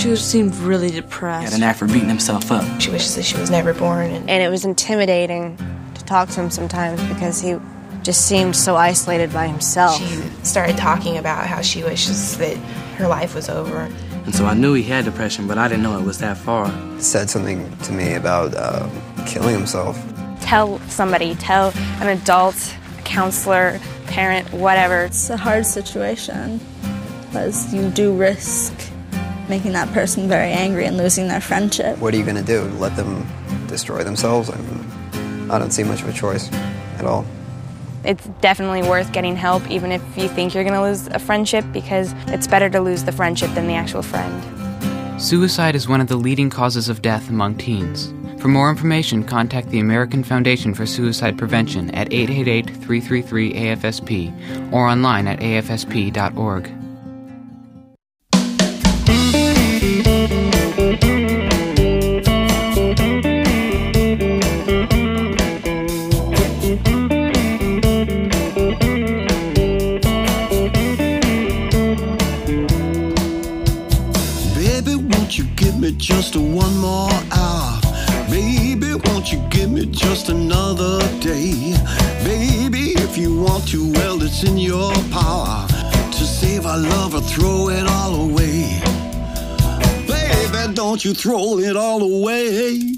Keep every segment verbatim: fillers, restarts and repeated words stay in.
She seemed really depressed. He had an knack for beating himself up. She wishes that she was never born. And, and it was intimidating to talk to him sometimes because he just seemed so isolated by himself. She started talking about how she wishes that her life was over. And so I knew he had depression, but I didn't know it was that far. He said something to me about uh, killing himself. Tell somebody, tell an adult, a counselor, parent, whatever. It's a hard situation because you do risk making that person very angry and losing their friendship. What are you going to do? Let them destroy themselves? I mean, I don't see much of a choice at all. It's definitely worth getting help, even if you think you're going to lose a friendship, because it's better to lose the friendship than the actual friend. Suicide is one of the leading causes of death among teens. For more information, contact the American Foundation for Suicide Prevention at eight eight eight, three three three, A F S P or online at A F S P dot org. Just one more hour, baby, won't you give me just another day? Baby, if you want to, well, it's in your power to save our love or throw it all away. Baby, don't you throw it all away.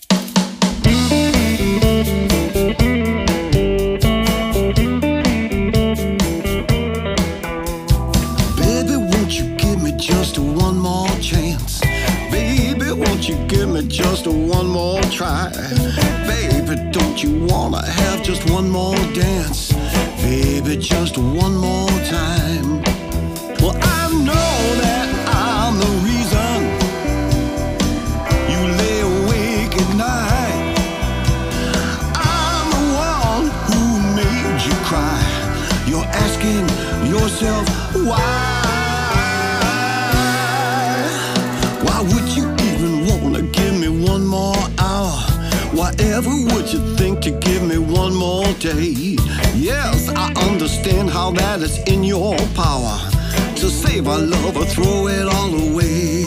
Baby, won't you give me just one more chance? Won't you give me just one more try? Baby, don't you wanna have just one more dance? Baby, just one more time. Well, I know that I'm the reason you lay awake at night. I'm the one who made you cry. You're asking yourself why. Why would you give me one more hour? Whatever would you think to give me one more day? Yes, I understand how that is in your power to save our love or throw it all away.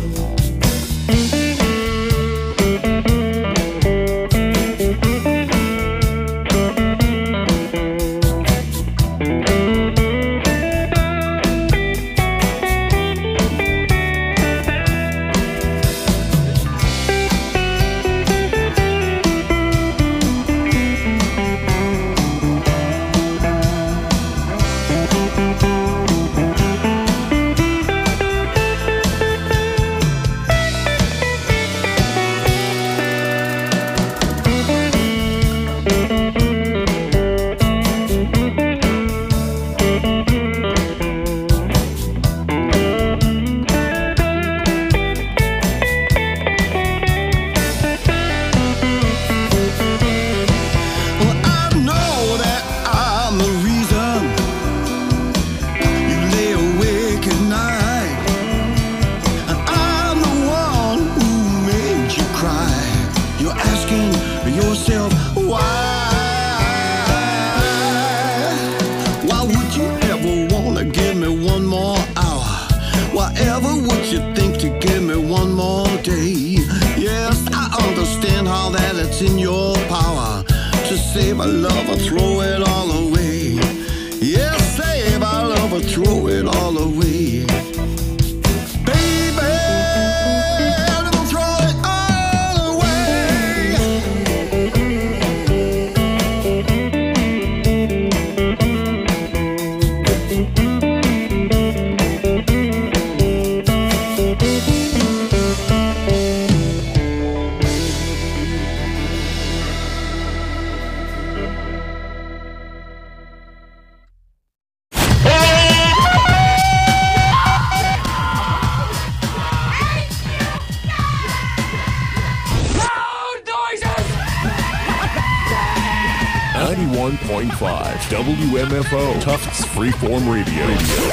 ninety-one point five W M F O, Tufts Freeform Radio.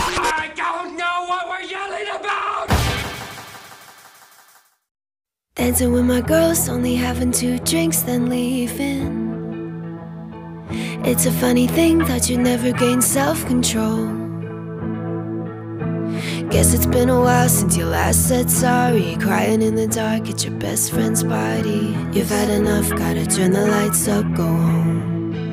I don't know what we're yelling about! Dancing with my girls, only having two drinks, then leaving. It's a funny thing that you never gain self-control. Guess it's been a while since you last said sorry. Crying in the dark at your best friend's party. You've had enough, gotta turn the lights up, go home.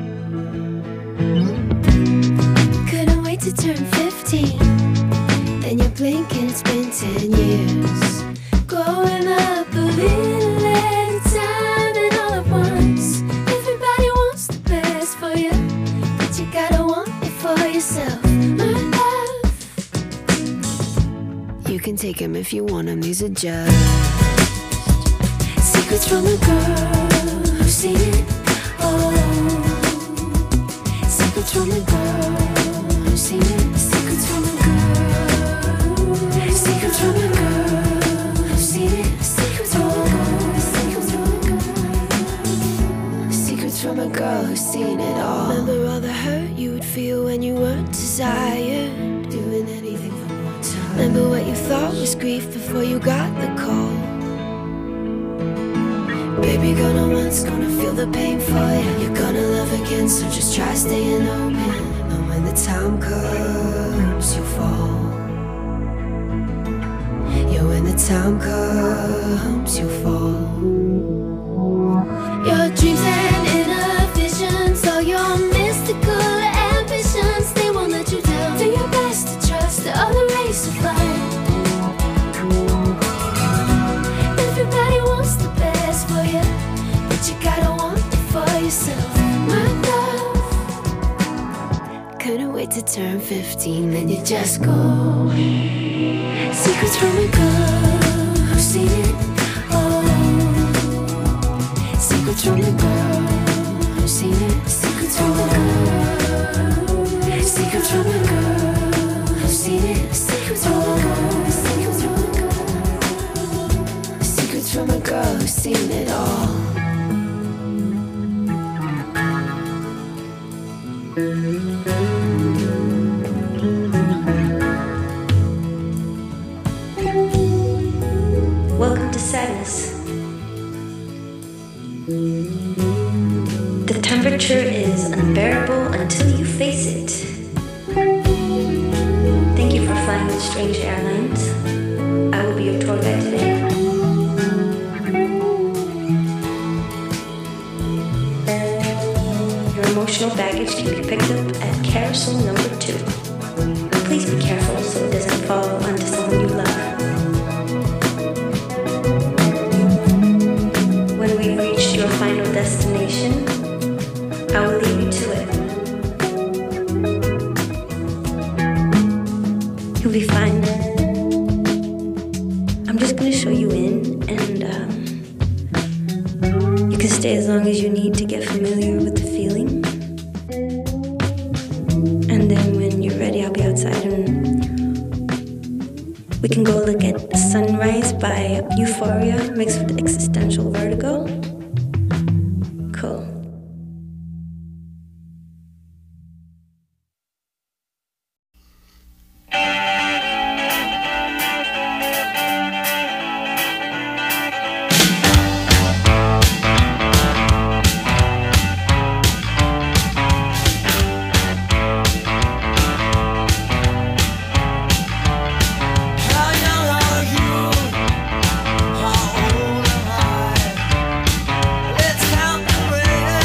Couldn't wait to turn fifteen. Then you blink and it's been ten years. Growing up a little at a time and all at once. Everybody wants the best for you, but you gotta want it for yourself, my love. You can take them if you want them, these are just secrets from a girl who's seen it all. Secrets from a girl who's seen it. Secrets from a girl. Secrets from a girl who's seen it. Secrets from a girl. Secrets from a girl. Secrets from a girl who's seen it all. Remember all the hurt you would feel when you weren't desired, doing anything for more time. Remember what you thought was grief before you got the call. Baby, gonna once, gonna feel the pain for you. You're gonna love again, so just try staying open. And when the time comes, you fall. Yeah, when the time comes, you fall. Your dreams and inner visions, all your mystical ambitions, they won't let you down. Do your best to trust the other race of life. Everybody wants the best for you, but you gotta want it for yourself, my love. Couldn't wait to turn fifteen, then you just go. Secrets from a girl who's seen it all. Secrets from a girl who's seen it. Secrets from a girl. Secrets from a girl who's seen it. Secrets from a girl. Secrets from a girl. Secrets from a girl who's seen it all. Welcome to sadness. The temperature is unbearable until you face it. Thank you for flying with Strange Airlines. I will be your tour guide today. Your emotional baggage can be picked up at carousel number two. Please be careful so it doesn't fall onto someone you love. When we've reached your final destination, I will leave you to it. You'll be fine. I'm just gonna show you in, and um, you can stay as long as you need to get familiar with the feeling. And then when you're ready, I'll be outside and we can go look at Sunrise by Euphoria mixed with existential vertigo. Cool. Let's count the rain.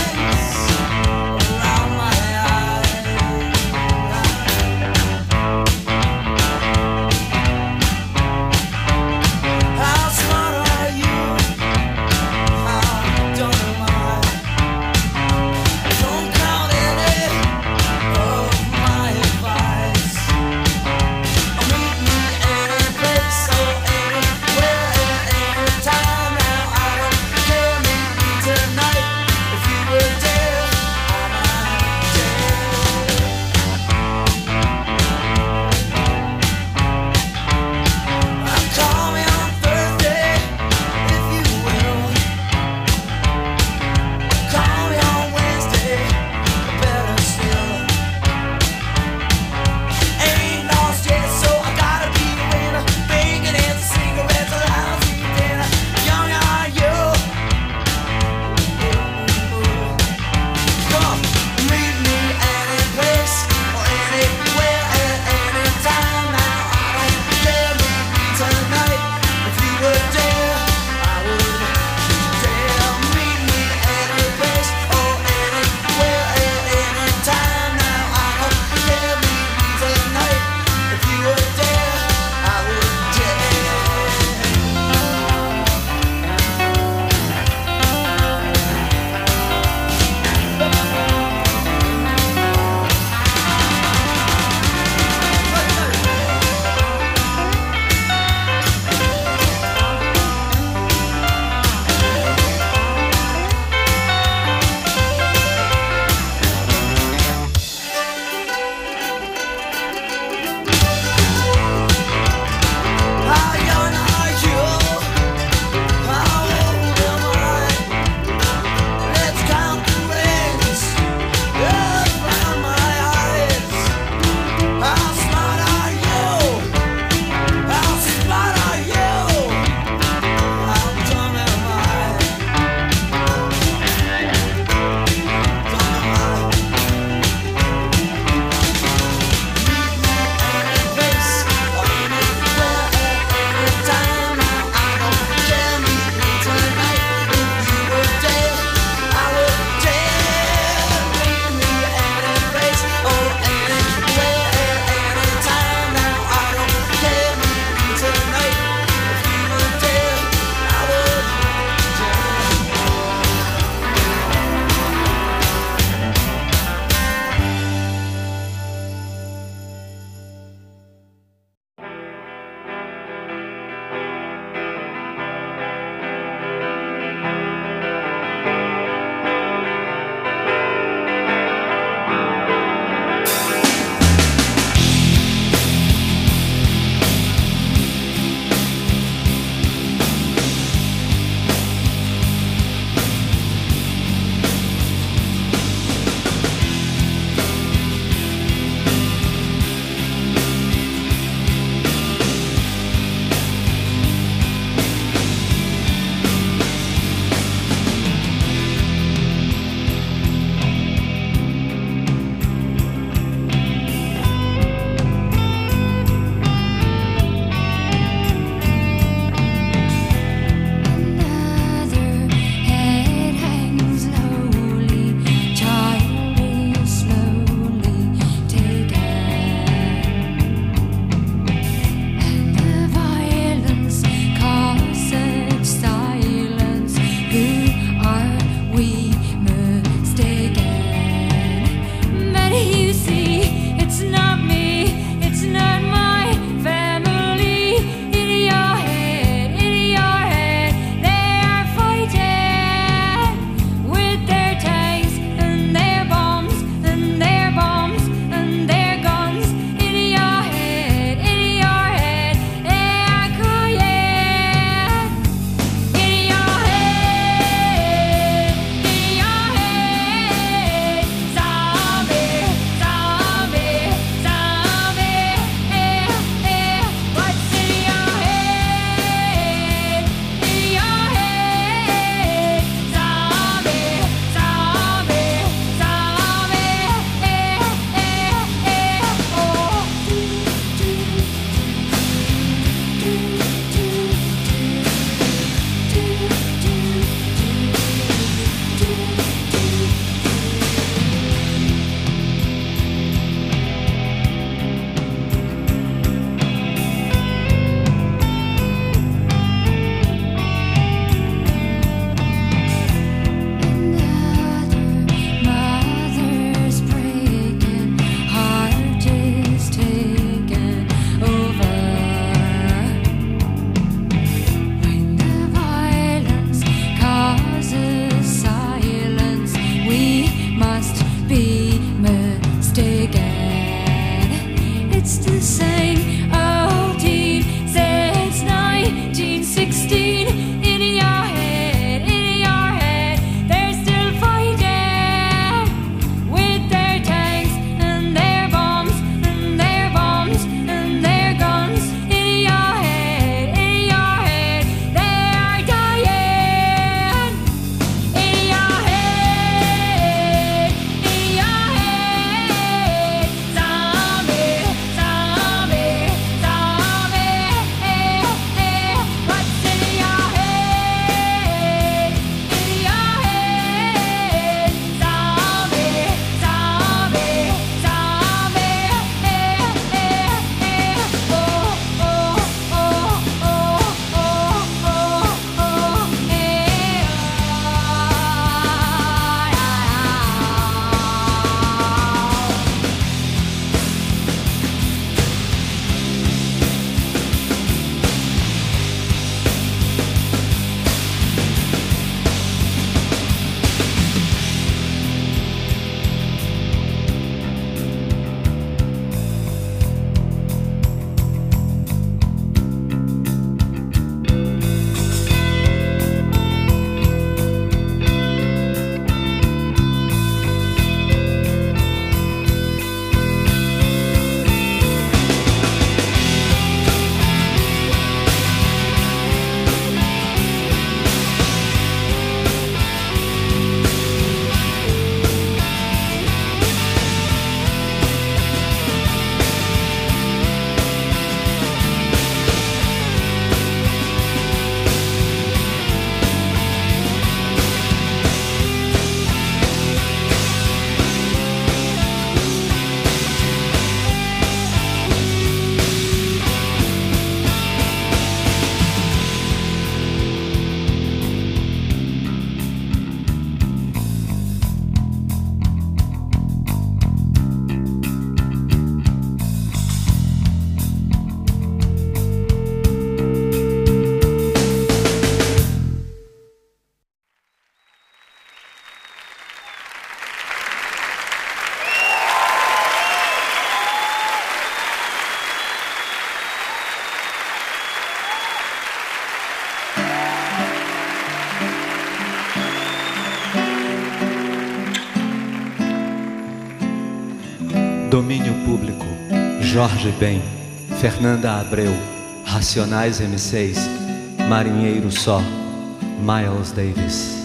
Domínio Público, Jorge Ben, Fernanda Abreu, Racionais M seis, Marinheiro Só, Miles Davis.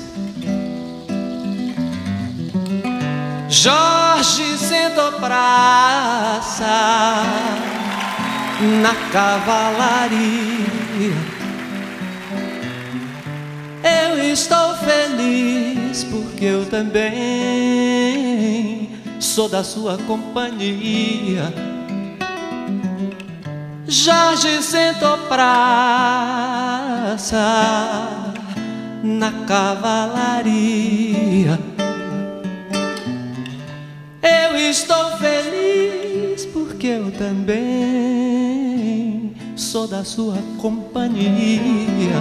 Jorge sendo praça na cavalaria. Eu estou feliz porque eu também sou da sua companhia. Jorge sentou praça na cavalaria. Eu estou feliz porque eu também sou da sua companhia.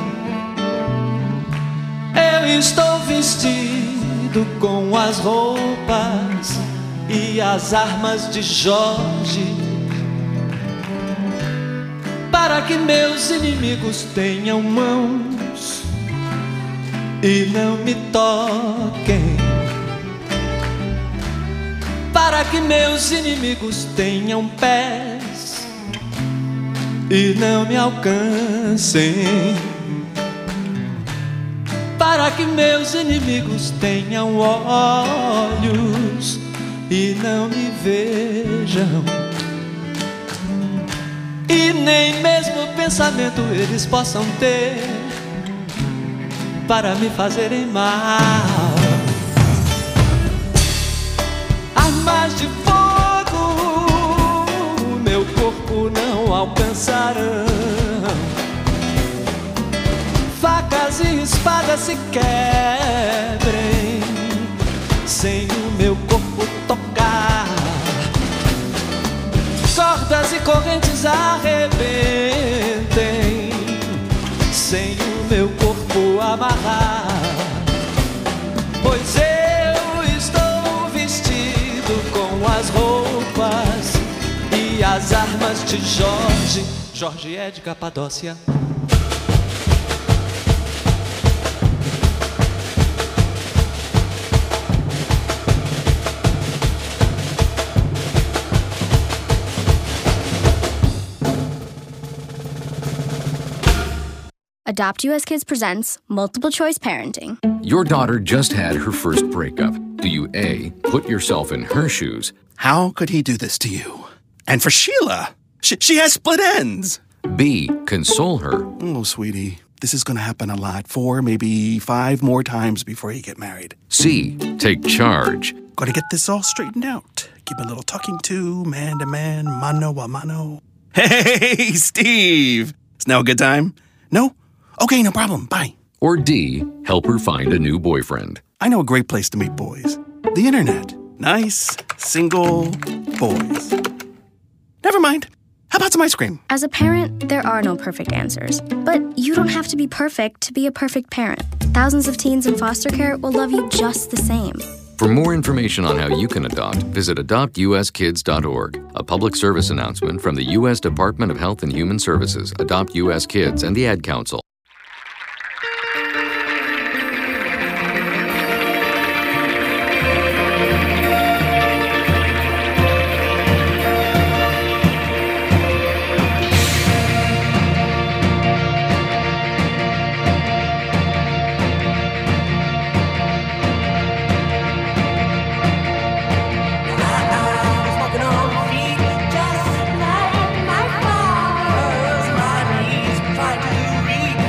Eu estou vestido com as roupas e as armas de Jorge, para que meus inimigos tenham mãos e não me toquem, para que meus inimigos tenham pés e não me alcancem, para que meus inimigos tenham olhos e não me vejam, e nem mesmo pensamento eles possam ter para me fazerem mal. Armas de fogo meu corpo não alcançarão, facas e espadas se quebrem sem o meu corpo tocar, cordas e correntes arrebentem sem o meu corpo amarrar, pois eu estou vestido com as roupas e as armas de Jorge. Jorge é de Capadócia. Adopt U S Kids presents Multiple Choice Parenting. Your daughter just had her first breakup. Do you A, put yourself in her shoes? How could he do this to you? And for Sheila, she, she has split ends. B, console her. Oh, sweetie, this is going to happen a lot. Four, maybe five more times before you get married. C, take charge. Got to get this all straightened out. Give a little talking to, man to man, mano a mano. Hey, Steve! Is now a good time? No? Okay, no problem. Bye. Or D, help her find a new boyfriend. I know a great place to meet boys. The internet. Nice, single boys. Never mind. How about some ice cream? As a parent, there are no perfect answers. But you don't have to be perfect to be a perfect parent. Thousands of teens in foster care will love you just the same. For more information on how you can adopt, visit adopt u s kids dot org. A public service announcement from the U S Department of Health and Human Services, Adopt U S Kids, and the Ad Council. Just like my father's, my knees tried to reach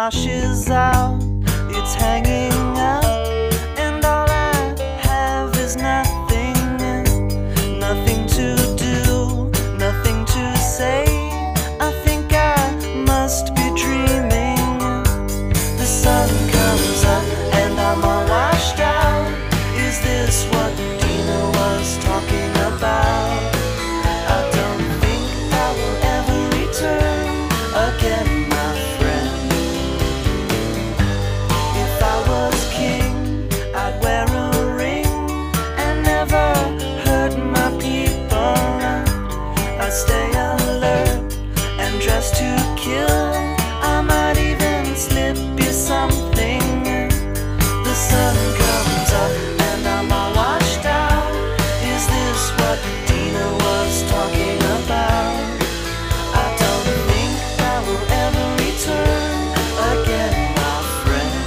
washes out, it's hanging out, and all I have is nothing, nothing to do, nothing to say. I think I must be dreaming. The sun comes up and I'm all washed out. Is this what Dina was talking about? I don't think I will ever return again, my friend. If I was king, I'd wear a ring and never hurt my people. I'd stay alert and dress to kill. I might even slip you something. The sun comes up and I'm all washed out. Is this what Dina was talking about? I don't think I will ever return again, my friend.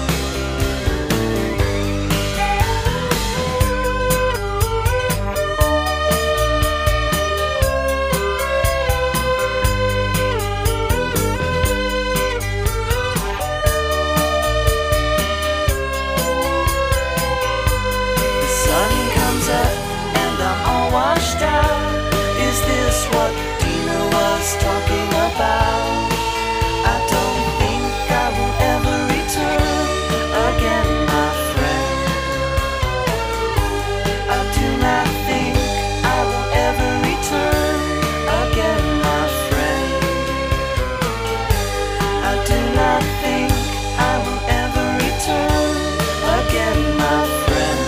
The sun comes up and I'm all washed out. Is this what Dina was talking about? I don't think I will ever return again, my friend. I do not think I will ever return again, my friend. I do not think I will ever return again, my friend.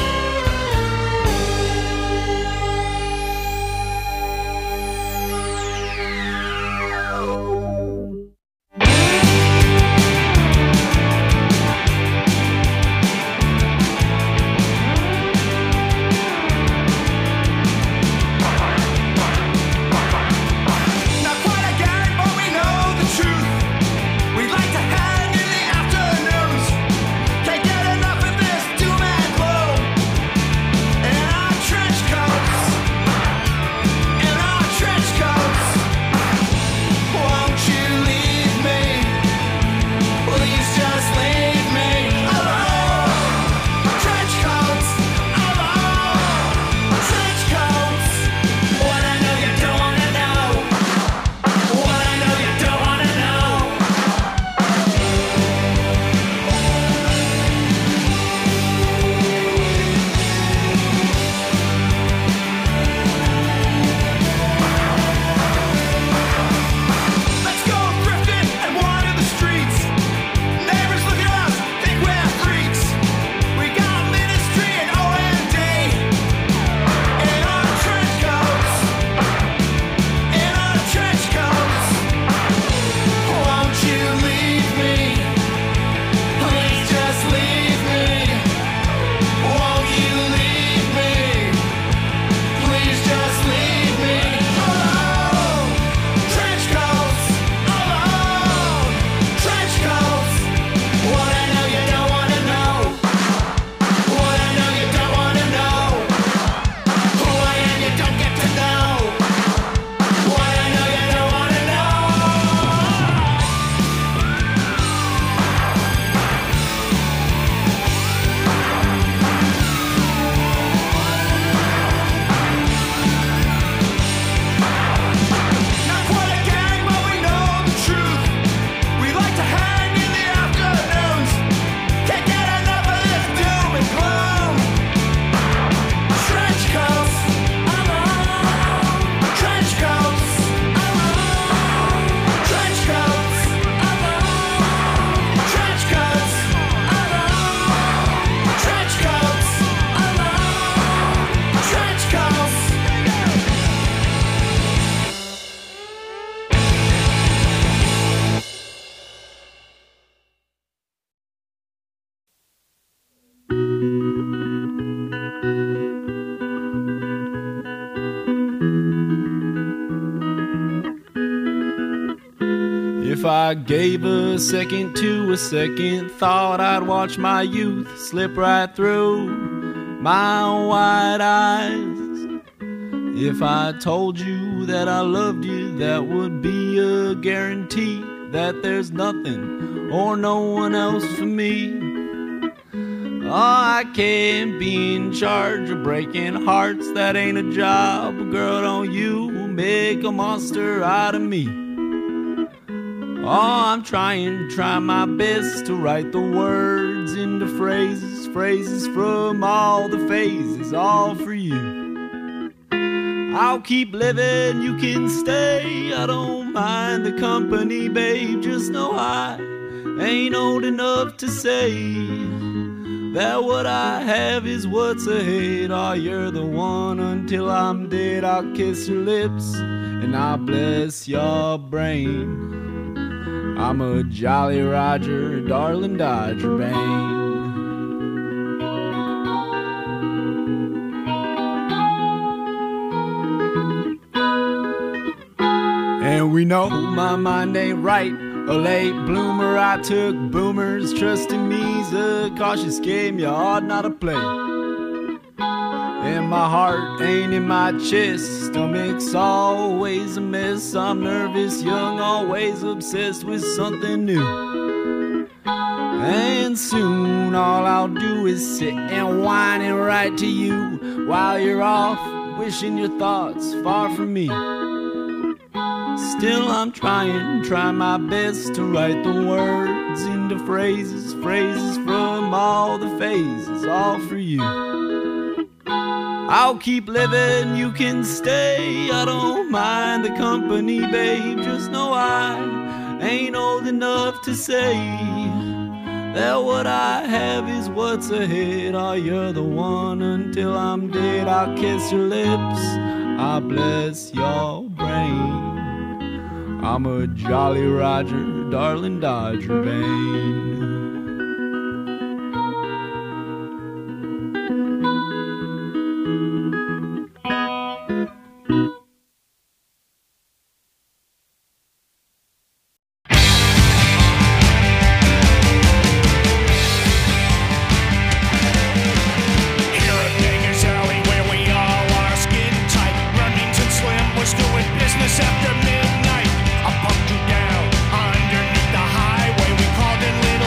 Not quite a gang, but we know the truth. We'd like to hang in the afternoons. Can't get enough of this doom and gloom. In our trench coats, in our trench coats. Won't you leave me? Please just leave me alone. Trench coats, alone. Trench coats. What I know you don't wanna know. What I know you don't wanna know. Let's go thrifting and wander the streets. Neighbors look at us, think we're freaks. We got ministry and O M D in our trench coats. In our trench coats. Won't you leave me? Please just leave me. Won't you leave me? Please just leave me alone. Trench coats, alone. Trench coats. What I know you don't wanna know. What I know you don't wanna know. Who I am you don't get to know. What I know you don't wanna know. Not quite a gang, but we know the truth. We like to hang in the afternoons. Can't get enough of this doom and gloom. Trench coats, alone. Trench coats, alone. Trench coats, alone. Trench coats, alone. Trench coats, alone. Trench coats. If I gave a second to a second thought, I'd watch my youth slip right through my wide eyes. If I told you that I loved you, that would be a guarantee that there's nothing or no one else for me. Oh, I can't be in charge of breaking hearts, that ain't a job. Girl, don't you make a monster out of me. Oh, I'm trying, try my best to write the words into phrases, phrases from all the phases, all for you. I'll keep living, you can stay, I don't mind the company, babe. Just know I ain't old enough to say that what I have is what's ahead. Oh, you're the one until I'm dead. I'll kiss your lips and I'll bless your brain. I'm a Jolly Roger, darling Dodger Bane. And we know my mind ain't right, a late bloomer. I took boomers, trusting me's a cautious game you ought not to play. And my heart ain't in my chest, stomach's always a mess. I'm nervous, young, always obsessed with something new. And soon all I'll do is sit and whine and write to you while you're off, wishing your thoughts far from me. Still I'm trying, try my best to write the words into phrases, phrases from all the phases, all for you. I'll keep living, you can stay, I don't mind the company, babe. Just know I ain't old enough to say that what I have is what's ahead. Oh, you're the one until I'm dead. I'll kiss your lips, I'll bless your brain. I'm a Jolly Roger, darling Dodger Bane. After midnight, I bumped you down underneath the highway. We called it Little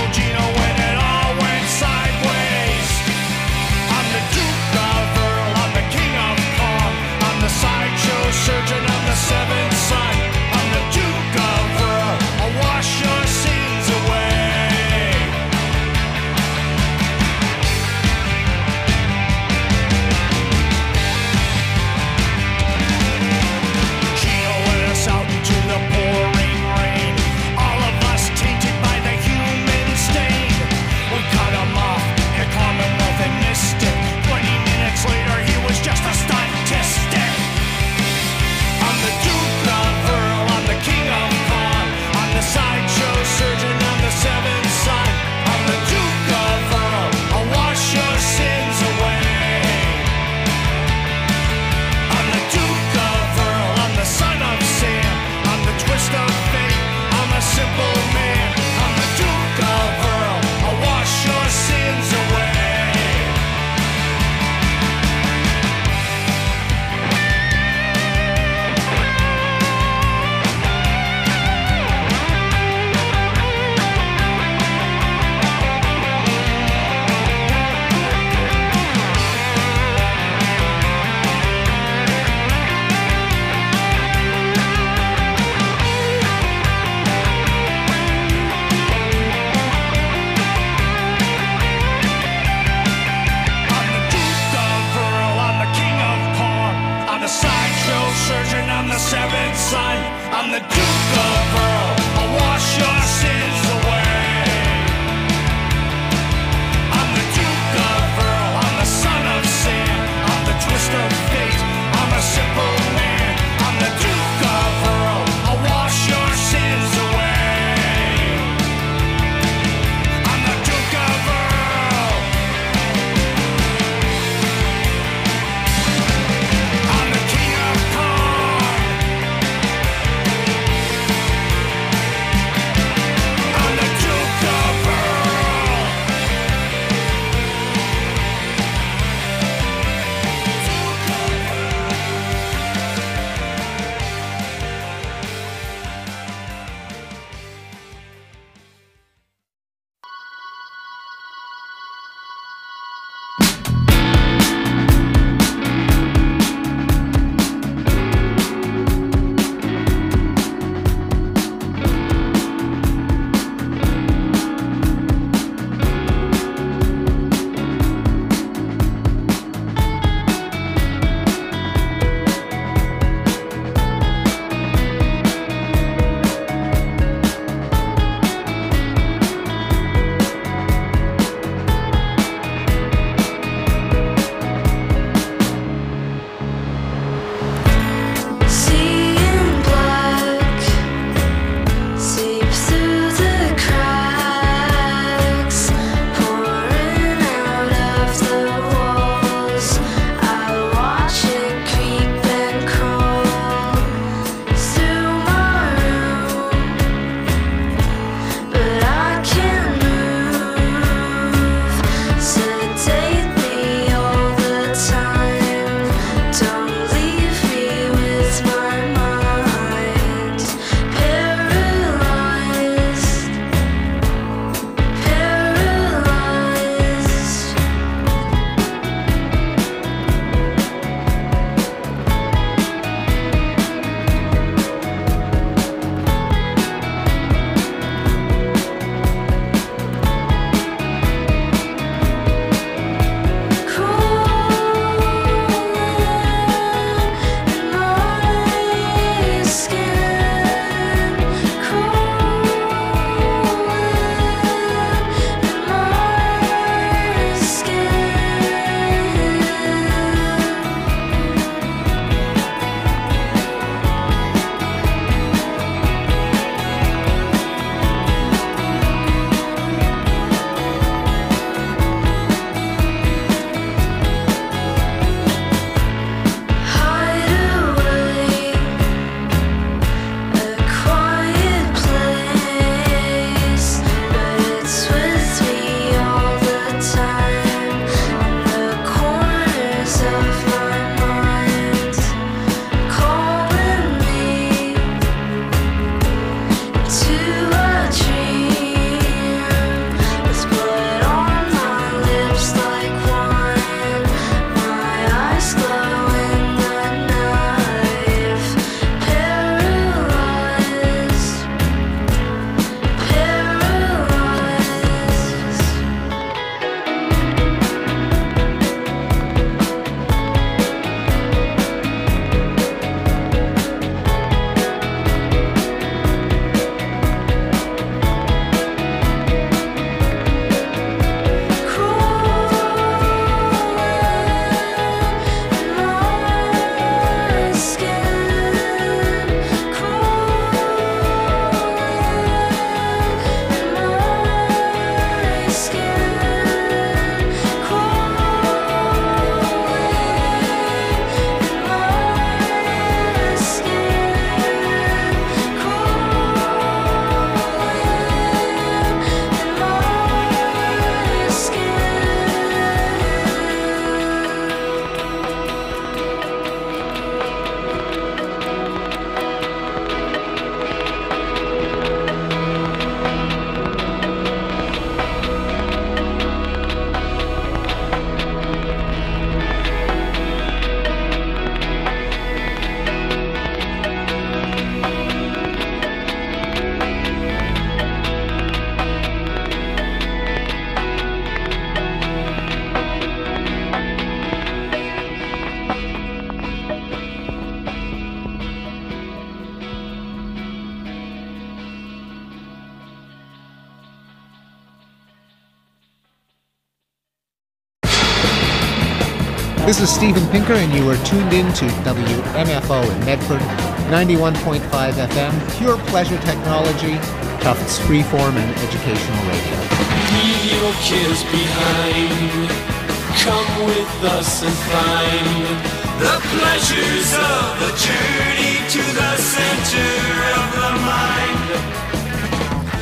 This is Steven Pinker, and you are tuned in to W M F O in Medford, ninety-one point five F M, pure pleasure technology, Tufts freeform and educational radio. Leave your cares behind. Come with us and find the pleasures of the journey to the center of the mind.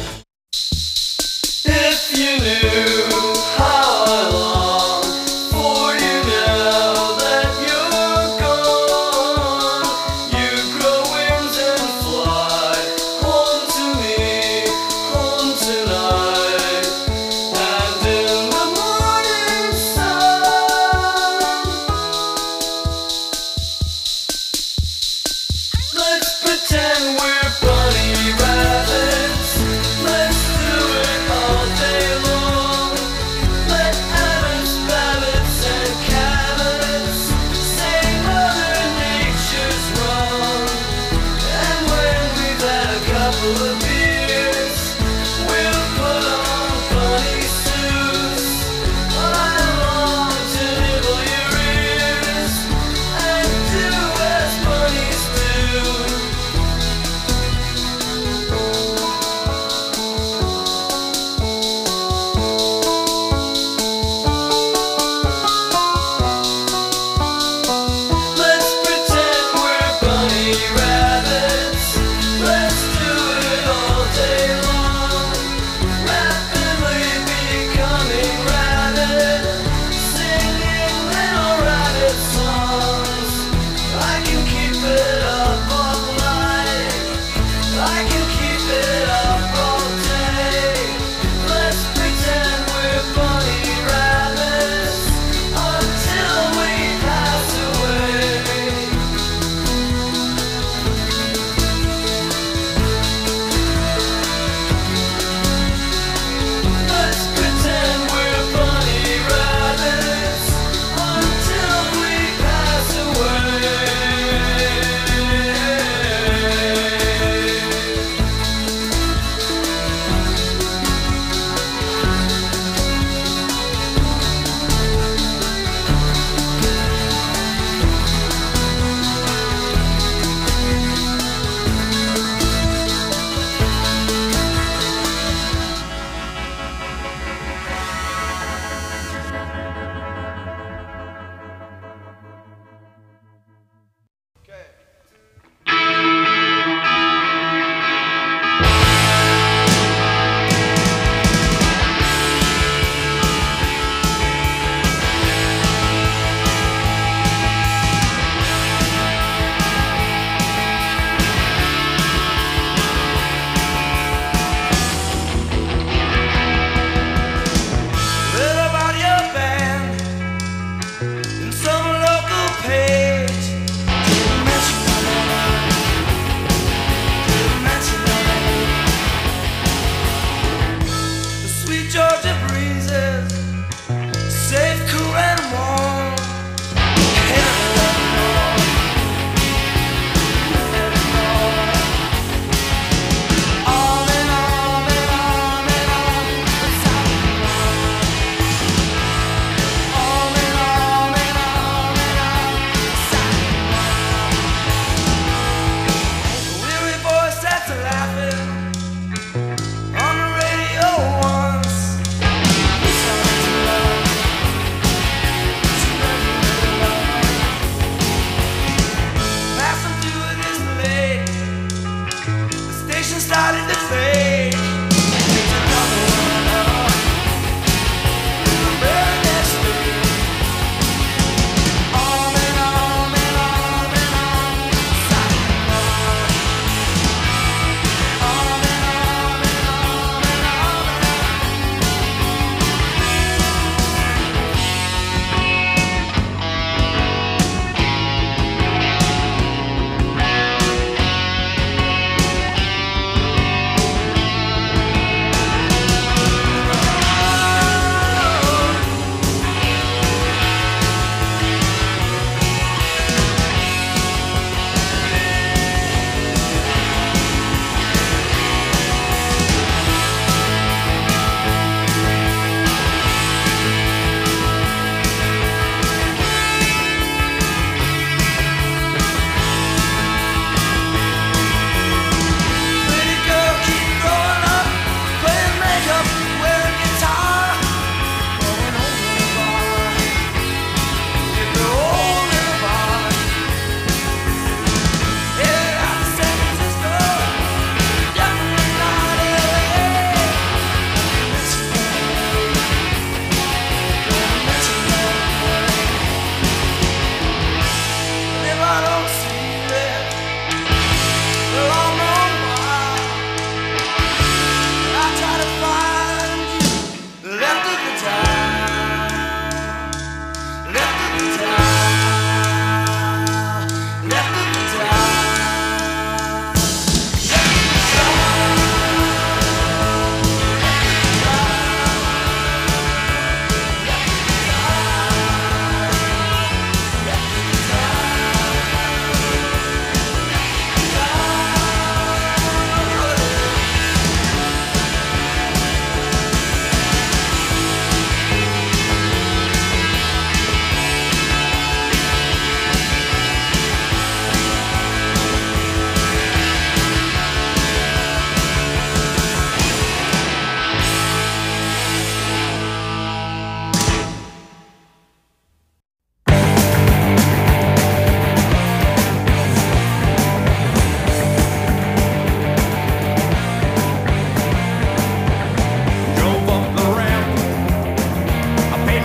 If you knew how I long for you now that you're gone, you grow wings and fly home to me, home tonight. And in the morning sun, let's pretend we're bunny rabbits.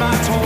my toy.